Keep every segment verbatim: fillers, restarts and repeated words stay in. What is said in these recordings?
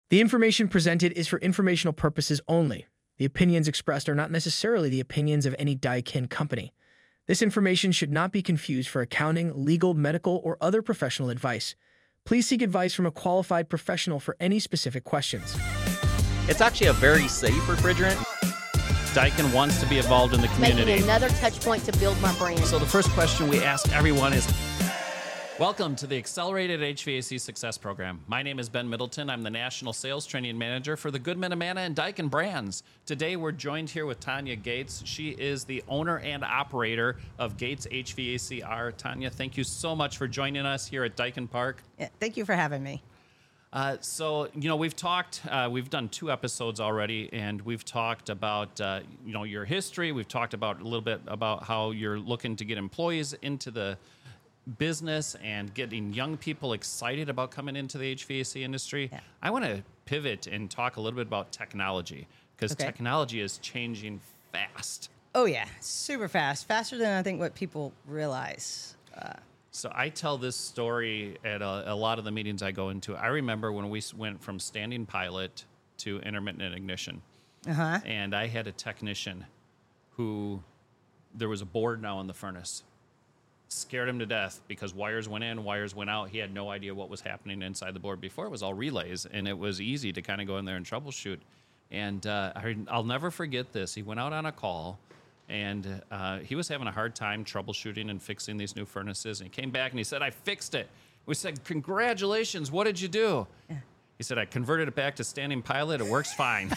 The information presented is for informational purposes only. The opinions expressed are not necessarily the opinions of any Daikin company. This information should not be confused for accounting, legal, medical, or other professional advice. Please seek advice from a qualified professional for any specific questions. It's actually a very safe refrigerant. Daikin wants to be involved in the community. Making another touch point to build my brand. So the first question we ask everyone is, welcome to the Accelerated H V A C Success Program. My name is Ben Middleton. I'm the National Sales Training Manager for the Goodman Amana and Daikin brands. Today we're joined here with Tanya Gates. She is the owner and operator of Gates H V A C R. Tanya, thank you so much for joining us here at Daikin Park. Yeah, thank you for having me. Uh, so, you know, we've talked, uh, we've done two episodes already, and we've talked about, uh, you know, your history. We've talked about a little bit about how you're looking to get employees into the business and getting young people excited about coming into the H V A C industry. Yeah. I want to pivot and talk a little bit about technology, because Okay. technology is changing fast. Oh yeah, super fast, faster than I think what people realize. Uh, So I tell this story at a, a lot of the meetings I go into. I remember when we s- went from standing pilot to intermittent ignition. uh-huh. And I had a technician who, there was a board now in the furnace. Scared him to death because wires went in, wires went out. He had no idea what was happening inside the board. Before, it was all relays, and it was easy to kind of go in there and troubleshoot. And uh, I, I'll never forget this. He went out on a call, and uh, he was having a hard time troubleshooting and fixing these new furnaces. And he came back and he said, I fixed it. We said, congratulations, what did you do? Yeah. He said, I converted it back to standing pilot. It works fine.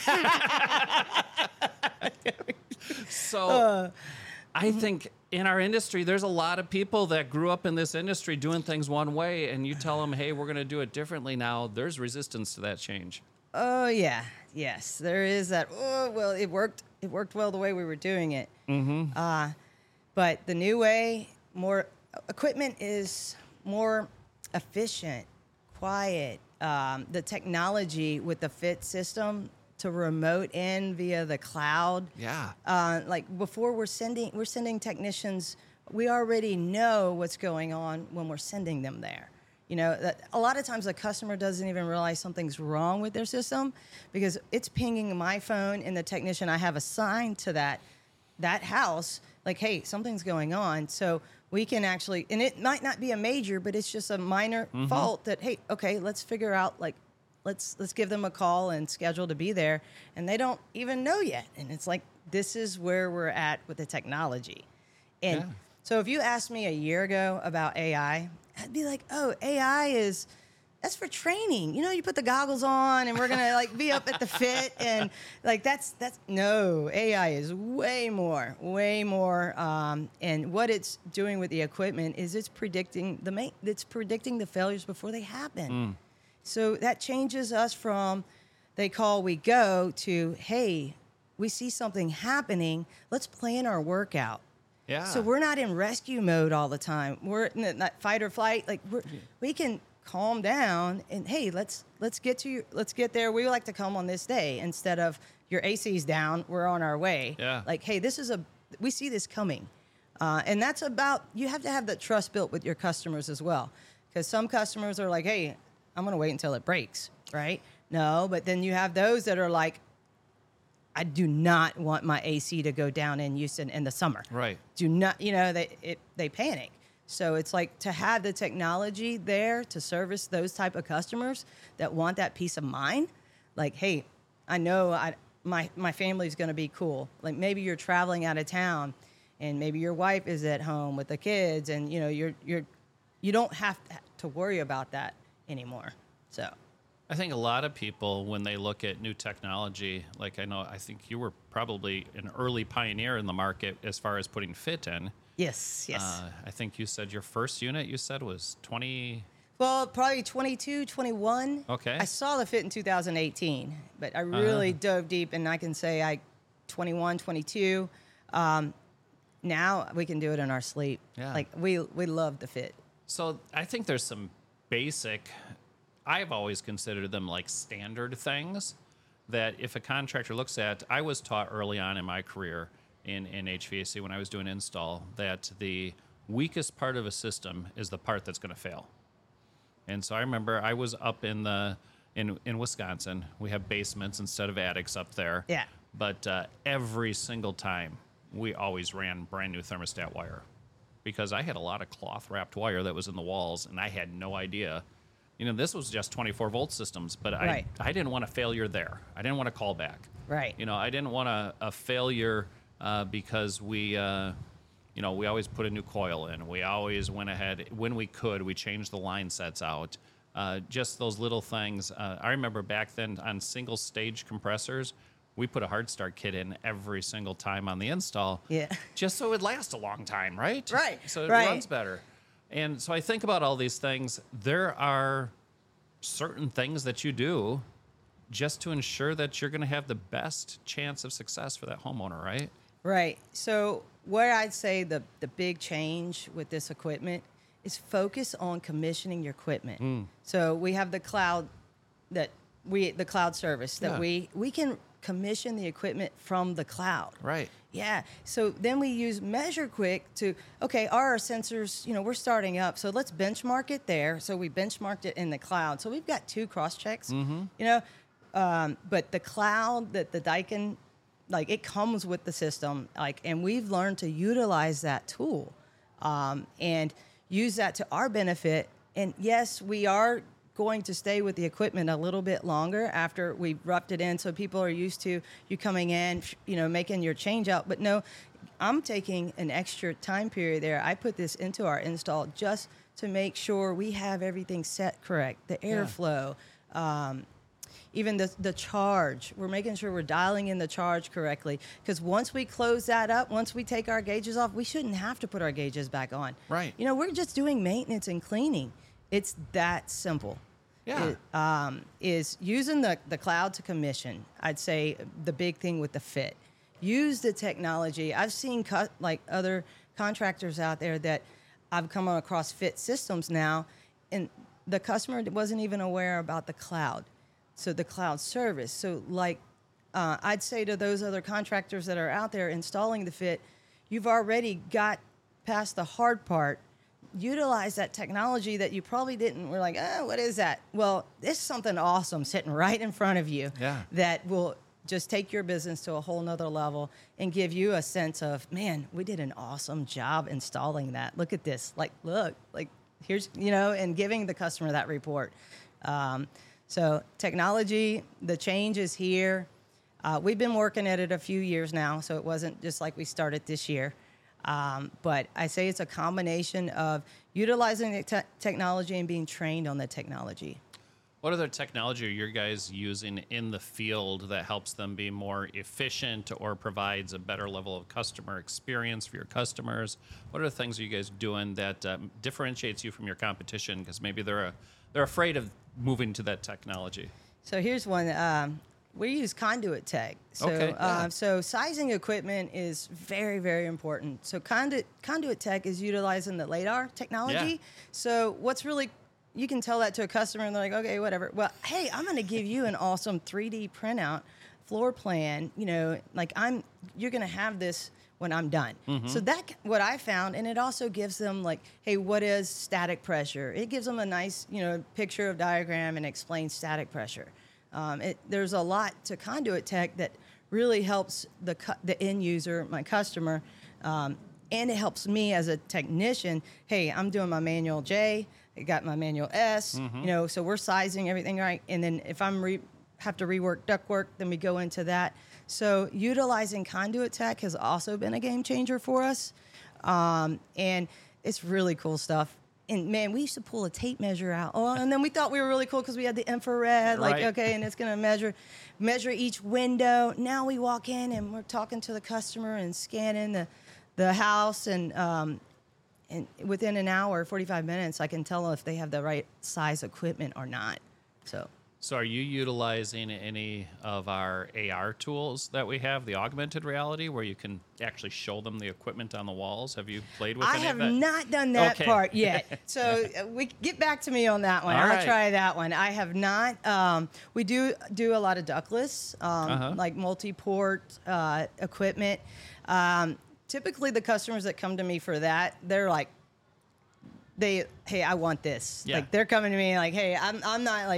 So Uh, I think in our industry, there's a lot of people that grew up in this industry doing things one way, and you tell them, hey, we're going to do it differently now. There's resistance to that change. Oh yeah, yes, there is that. Oh well, it worked. It worked well the way we were doing it. Mm-hmm. Uh, but the new way, more equipment is more efficient, quiet. Um, the technology with the Fit system to remote in via the cloud. Yeah. Uh, like before, we're sending we're sending technicians. We already know what's going on when we're sending them there. You know, that a lot of times the customer doesn't even realize something's wrong with their system because it's pinging my phone and the technician I have assigned to that that house, like, hey, something's going on. So we can actually, and it might not be a major, but it's just a minor Mm-hmm. fault that, hey, okay, let's figure out, like, let's let's give them a call and schedule to be there. And they don't even know yet. And it's like, this is where we're at with the technology. And Yeah. so if you asked me a year ago about A I, I'd be like, oh, A I is, that's for training. You know, you put the goggles on and we're going to like be up at the fit and like that's, that's, no, A I is way more, way more. Um, and what it's doing with the equipment is it's predicting the main, it's predicting the failures before they happen. Mm. So that changes us from they call, we go to, hey, we see something happening. Let's plan our workout. Yeah. So we're not in rescue mode all the time. We're in that fight or flight. Like we're, we can calm down and hey, let's let's get to you. Let's get there. We like to come on this day instead of your A C's down. We're on our way. Yeah. Like hey, this is a we see this coming, uh, and that's about you have to have that trust built with your customers as well, because some customers are like, hey, I'm gonna wait until it breaks, right? No, but then you have those that are like, I do not want my A C to go down in Houston in the summer. Right. Do not, you know, they it, they panic. So it's like to have the technology there to service those type of customers that want that peace of mind. Like, hey, I know I my my family's going to be cool. Like maybe you're traveling out of town, and maybe your wife is at home with the kids, and you know you're you're you don't have to worry about that anymore. So. I think a lot of people, when they look at new technology, like I know, I think you were probably an early pioneer in the market as far as putting Fit in. Yes, yes. Uh, I think you said your first unit you said was twenty. Well, probably twenty-two, twenty-one. Okay. I saw the Fit in two thousand eighteen, but I really Uh-huh. dove deep, and I can say I twenty-one, twenty-two. Um, now we can do it in our sleep. Yeah. Like we we love the Fit. So I think there's some basic, I've always considered them like standard things that if a contractor looks at, I was taught early on in my career in, in H V A C when I was doing install that the weakest part of a system is the part that's going to fail. And so I remember I was up in the in in Wisconsin, we have basements instead of attics up there. Yeah. But uh, every single time, we always ran brand new thermostat wire because I had a lot of cloth wrapped wire that was in the walls, and I had no idea. You know, this was just twenty-four volt systems, but Right. I I didn't want a failure there. I didn't want to call back. Right. You know, I didn't want a, a failure uh, because we, uh, you know, we always put a new coil in. We always went ahead when we could. We changed the line sets out. Uh, just those little things. Uh, I remember back then on single stage compressors, we put a hard start kit in every single time on the install. Yeah. Just so it lasts a long time, right? Right, So it right. runs better. And so I think about all these things. There are certain things that you do just to ensure that you're going to have the best chance of success for that homeowner, right? Right. So what I'd say the the big change with this equipment is focus on commissioning your equipment. Mm. So we have the cloud that we the cloud service that Yeah. we we can commission the equipment from the cloud. Right. Yeah. So then we use MeasureQuick to, okay, are our sensors, you know, we're starting up. So let's benchmark it there. So we benchmarked it in the cloud. So we've got two cross checks, Mm-hmm. you know, um, but the cloud that the Daikin, like it comes with the system, like, and we've learned to utilize that tool um, and use that to our benefit. And yes, we are going to stay with the equipment a little bit longer after we've roughed it in, so people are used to you coming in, you know, making your change out. But no, I'm taking an extra time period there. I put this into our install just to make sure we have everything set correct, the airflow, um, even the the charge. We're making sure we're dialing in the charge correctly, because once we close that up, once we take our gauges off, we shouldn't have to put our gauges back on. Right. You know, we're just doing maintenance and cleaning. It's that simple. Yeah. It, um, is using the, the cloud to commission. I'd say the big thing with the fit. Use the technology. I've seen co- like other contractors out there that I've come across fit systems now, and the customer wasn't even aware about the cloud. So the cloud service. So like uh, I'd say to those other contractors that are out there installing the fit, you've already got past the hard part. Utilize that technology that you probably didn't. We're like, oh, what is that? Well, this is something awesome sitting right in front of you Yeah. that will just take your business to a whole nother level and give you a sense of, man, we did an awesome job installing that. Look at this. Like, look, like here's, you know, and giving the customer that report. Um, so technology, the change is here. Uh, we've been working at it a few years now, so it wasn't just like we started this year. Um, but I say it's a combination of utilizing the te- technology and being trained on the technology. What other technology are you guys using in the field that helps them be more efficient or provides a better level of customer experience for your customers? What are the things are you guys doing that um, differentiates you from your competition? Because maybe they're a, they're afraid of moving to that technology. So here's one. Um, we use Conduit Tech. So, Okay, yeah. uh, so sizing equipment is very, very important. So Conduit, Conduit Tech is utilizing the LiDAR technology. Yeah. So what's really, you can tell that to a customer and they're like, okay, whatever. Well, hey, I'm going to give you an awesome three D printout floor plan. You know, like I'm, you're going to have this when I'm done. Mm-hmm. So that what I found, and it also gives them like, hey, what is static pressure? It gives them a nice, you know, picture of diagram and explains static pressure. Um, it, there's a lot to Conduit Tech that really helps the cu- the end user, my customer, um, and it helps me as a technician. Hey, I'm doing my manual J, I got my manual S, Mm-hmm. you know, so we're sizing everything right. And then if I'm re- have to rework ductwork, then we go into that. So utilizing Conduit Tech has also been a game changer for us, um, and it's really cool stuff. And man, we used to pull a tape measure out. Oh, and then we thought we were really cool because we had the infrared, like, Right. okay, and it's gonna measure measure each window. Now we walk in and we're talking to the customer and scanning the the house, and um, and within an hour, forty-five minutes, I can tell if they have the right size equipment or not. So So are you utilizing any of our A R tools that we have, the augmented reality, where you can actually show them the equipment on the walls? Have you played with I any have of that? not done that Okay. part yet. So uh, we get back to me on that one. All I'll right. try that one. I have not. Um, we do do a lot of ductless, um, Uh-huh. like multi-port uh, equipment. Um, typically, the customers that come to me for that, they're like, they, hey, I want this. Yeah. Like they're coming to me like, hey, I'm I'm not like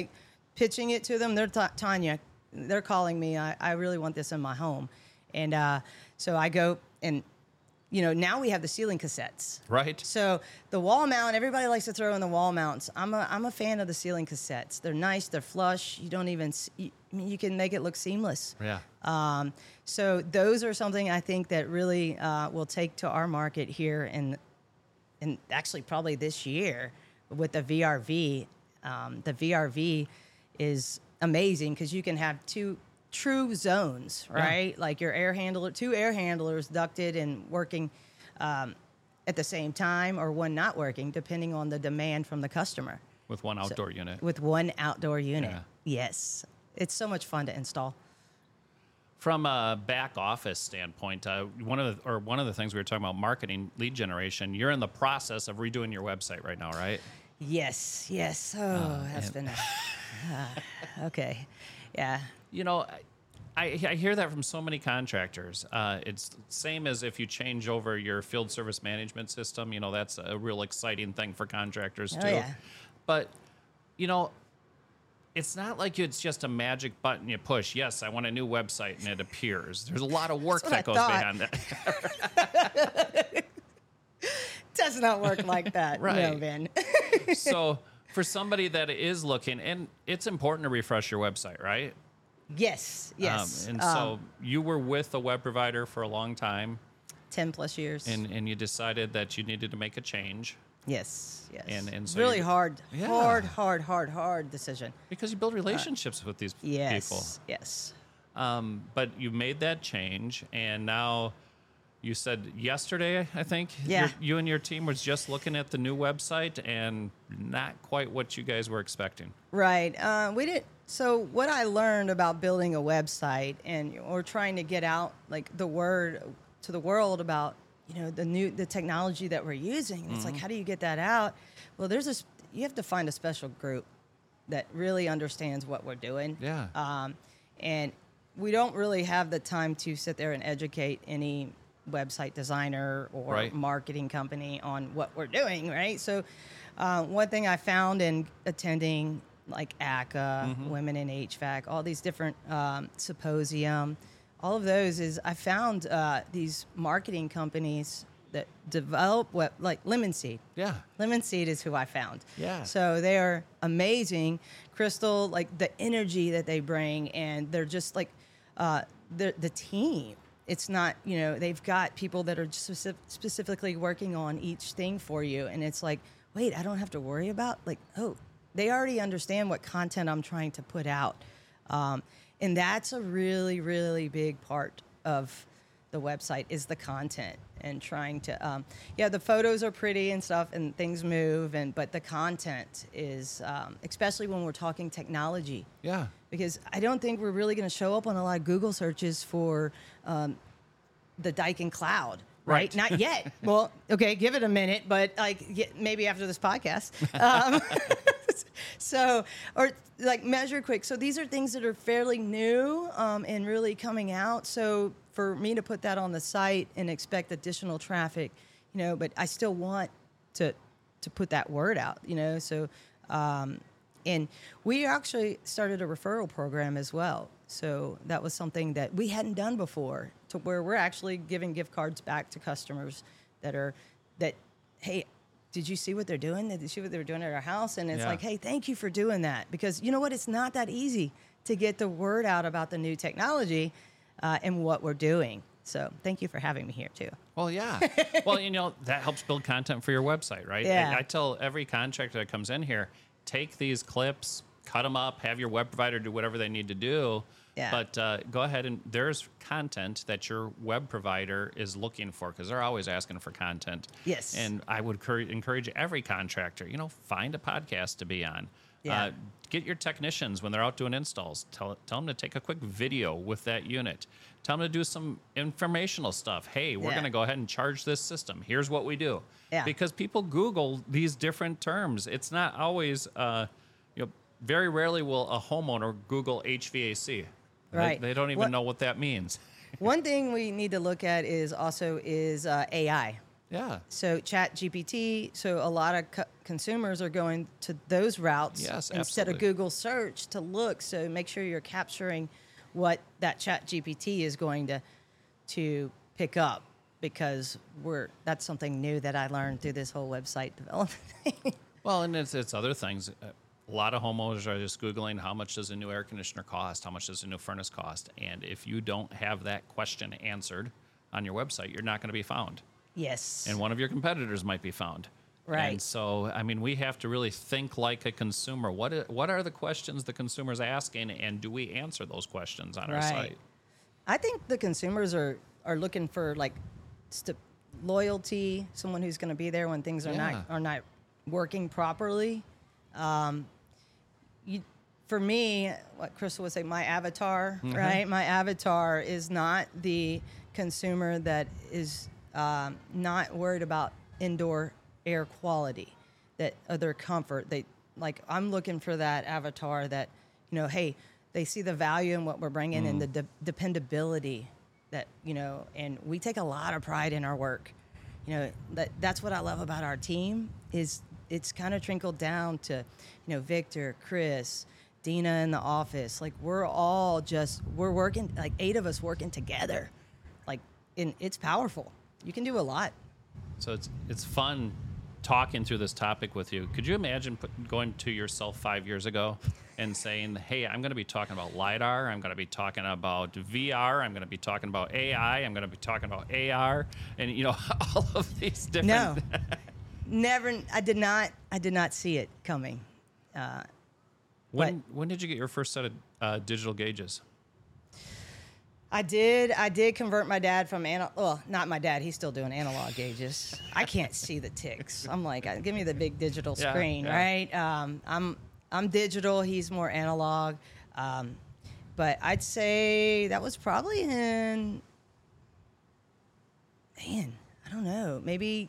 pitching it to them, they're ta- Tanya, they're calling me. I, I really want this in my home, and uh, so I go and. You know, now we have the ceiling cassettes. Right. So the wall mount, everybody likes to throw in the wall mounts. I'm a I'm a fan of the ceiling cassettes. They're nice. They're flush. You don't even see, you, I mean, you can make it look seamless. Yeah. Um, so those are something I think that really uh, will take to our market here, and and actually probably this year with the V R V. Um, the V R V is amazing because you can have two. True zones, right? Yeah. Like your air handler, two air handlers ducted and working um, at the same time, or one not working, depending on the demand from the customer. With one outdoor so, unit. With one outdoor unit. Yeah. Yes. It's so much fun to install. From a back office standpoint, uh, one of the, or one of the things we were talking about, marketing, lead generation. You're in the process of redoing your website right now, right? Yes. Yes. Oh, uh, that's and- been a, uh, okay. Yeah. You know, I, I hear that from so many contractors. Uh, it's same as if you change over your field service management system. You know, that's a real exciting thing for contractors oh, too. Yeah. But, you know, it's not like it's just a magic button you push. Yes, I want a new website, and it appears. There's a lot of work that goes behind that. Does not work like that, right. no, Ben. So for somebody that is looking, and it's important to refresh your website, right? Yes, yes. Um, and um, so you were with a web provider for a long time. ten plus years. And and you decided that you needed to make a change. Yes, yes. And, and so really you, hard, yeah. hard, hard, hard, hard decision. Because you build relationships uh, with these yes, people. Yes, yes. Um, but you made that change, and now you said yesterday, I think, yeah. you and your team was just looking at the new website and not quite what you guys were expecting. Right. Uh, we didn't. So what I learned about building a website, and or trying to get out like the word to the world about, you know, the new the technology that we're using. And mm-hmm. It's like, how do you get that out? Well, there's a you have to find a special group that really understands what we're doing. Yeah. Um, and we don't really have the time to sit there and educate any website designer or right. marketing company on what we're doing, right? So uh, one thing I found in attending like A C C A, mm-hmm. Women in H V A C, all these different um, symposium, all of those is I found uh, these marketing companies that develop what, like Lemon Seed. Yeah. Lemon Seed is who I found. Yeah. So they are amazing. Crystal, like the energy that they bring, and they're just like uh, the the team. It's not, you know, they've got people that are specific, specifically working on each thing for you, and it's like, wait, I don't have to worry about, like, oh, they already understand what content I'm trying to put out. Um, and that's a really, really big part of the website is the content and trying to, um, yeah, the photos are pretty and stuff and things move, and but the content is, um, especially when we're talking technology. Yeah. Because I don't think we're really going to show up on a lot of Google searches for um, the Daikin Cloud. Right? Right. Not yet. Well, okay, give it a minute, but like yeah, maybe after this podcast. Um, so, or like Measure Quick. So these are things that are fairly new um, and really coming out. So for me to put that on the site and expect additional traffic, you know, but I still want to to put that word out, you know. So, um, and we actually started a referral program as well. So that was something that we hadn't done before, to where we're actually giving gift cards back to customers that are that, hey, did you see what they're doing? Did you see what they were doing at our house? And it's yeah. like, hey, thank you for doing that. Because you know what? It's not that easy to get the word out about the new technology uh, and what we're doing. So thank you for having me here, too. Well, yeah. Well, you know, that helps build content for your website, right? Yeah. I, I tell every contractor that comes in here, take these clips, cut them up, have your web provider do whatever they need to do. Yeah. But uh, go ahead and there's content that your web provider is looking for, because they're always asking for content. Yes. And I would cur- encourage every contractor, you know, find a podcast to be on. Yeah. Uh, get your technicians when they're out doing installs. Tell, tell them to take a quick video with that unit. Tell them to do some informational stuff. Hey, we're Yeah. going to go ahead and charge this system. Here's what we do. Yeah. Because people Google these different terms. It's not always, uh, you know, very rarely will a homeowner Google H V A C. Right. They, they don't even What- know what that means. One thing we need to look at is also is uh, A I. Yeah. So Chat G P T. So a lot of cu- consumers are going to those routes Yes, instead of absolutely. Google search to look. So make sure you're capturing what that Chat G P T is going to to pick up, because we're that's something new that I learned through this whole website development thing. Well, and it's, it's other things. A lot of homeowners are just Googling how much does a new air conditioner cost? How much does a new furnace cost? And if you don't have that question answered on your website, you're not going to be found. Yes. And one of your competitors might be found. Right. And so, I mean, we have to really think like a consumer. What i- what are the questions the consumer's asking, and do we answer those questions on our Right. site? I think the consumers are, are looking for like st- loyalty, someone who's going to be there when things are Yeah. not are not working properly. Um, you, for me, what Crystal would say, my avatar, Mm-hmm. right? My avatar is not the consumer that is um, not worried about indoor air quality, that uh, their comfort. They like I'm looking for that avatar that, you know, hey, they see the value in what we're bringing and the de- dependability that, you know, and we take a lot of pride in our work. You know, that that's what I love about our team is it's kind of trickled down to, you know, Victor, Chris, Dina in the office. Like we're all just we're working like eight of us working together. Like and it's powerful. You can do a lot. So it's it's fun talking through this topic with you. Could you imagine put, going to yourself five years ago and saying, hey, I'm going to be talking about LiDAR, I'm going to be talking about V R, I'm going to be talking about A I, I'm going to be talking about A R, and, you know, all of these different... No, never. I did not. I did not see it coming. Uh, when, when did you get your first set of uh, digital gauges? I did. I did convert my dad from analog. Well, not my dad. He's still doing analog gauges. I can't see the ticks. I'm like, uh, give me the big digital Yeah, screen, yeah. right? Um, I'm I'm digital. He's more analog. Um, but I'd say that was probably in. Man, I don't know. Maybe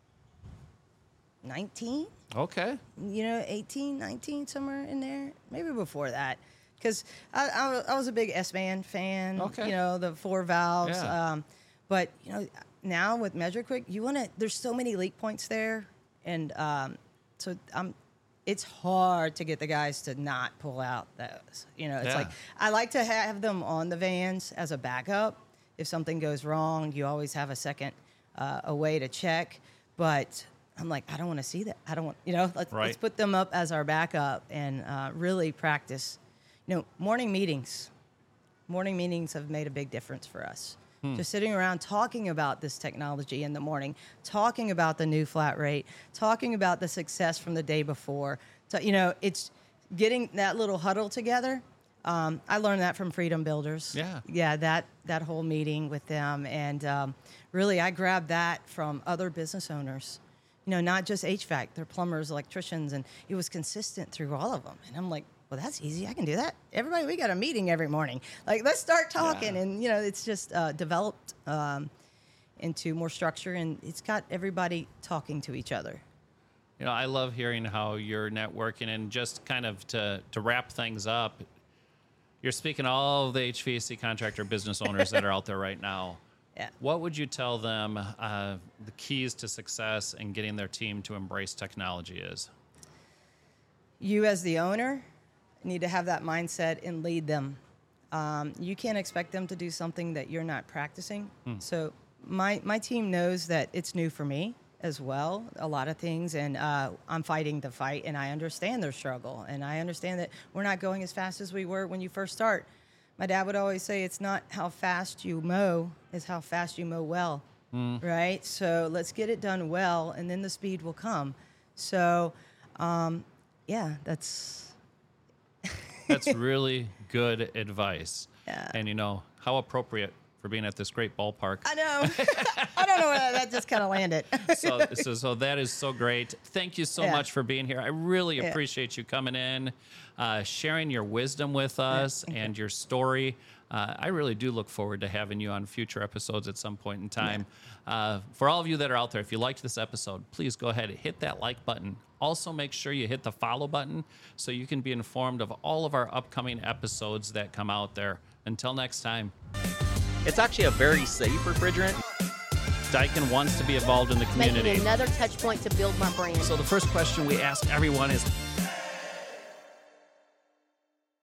nineteen. Okay. You know, eighteen, nineteen, somewhere in there. Maybe before that. Because I, I, wa- I was a big S-band fan, Okay. you know, the four valves. Yeah. Um, but, you know, now with MeasureQuick, you want to, there's so many leak points there. And um, so I'm, it's hard to get the guys to not pull out those. You know, it's Yeah. like, I like to have them on the vans as a backup. If something goes wrong, you always have a second, uh, a way to check. But I'm like, I don't want to see that. I don't want, you know, let's, Right. let's put them up as our backup and uh, really practice. You know, morning meetings. Morning meetings have made a big difference for us. Hmm. Just sitting around talking about this technology in the morning, talking about the new flat rate, talking about the success from the day before. So, you know, it's getting that little huddle together. Um, I learned that from Freedom Builders. Yeah. Yeah, that, that whole meeting with them. And um, really, I grabbed that from other business owners. You know, not just H V A C, they're plumbers, electricians, and it was consistent through all of them. And I'm like, well, that's easy. I can do that. Everybody, we got a meeting every morning. Like, let's start talking. Yeah. And, you know, it's just uh, developed um, into more structure, and it's got everybody talking to each other. You know, I love hearing how you're networking, and just kind of to, to wrap things up, you're speaking to all of the H V A C contractor business owners that are out there right now. Yeah. What would you tell them uh, the keys to success in getting their team to embrace technology is? You, as the owner, need to have that mindset and lead them. Um, you can't expect them to do something that you're not practicing. So my my team knows that it's new for me as well, a lot of things, and uh, I'm fighting the fight, and I understand their struggle, and I understand that we're not going as fast as we were when you first start. My dad would always say, it's not how fast you mow, it's how fast you mow well, right? So let's get it done well, and then the speed will come. So, um, yeah, that's... That's really good advice. Yeah. And, you know, how appropriate for being at this great ballpark. I know. I don't know where that just kind of landed. so, so, so that is so great. Thank you so Yeah. much for being here. I really Yeah. appreciate you coming in, uh, sharing your wisdom with us and your story. Uh, I really do look forward to having you on future episodes at some point in time. Uh, for all of you that are out there, if you liked this episode, please go ahead and hit that like button. Also, make sure you hit the follow button so you can be informed of all of our upcoming episodes that come out there. Until next time. It's actually a very safe refrigerant. Daikin wants to be involved in the community. Making another touch point to build my brand. So the first question we ask everyone is,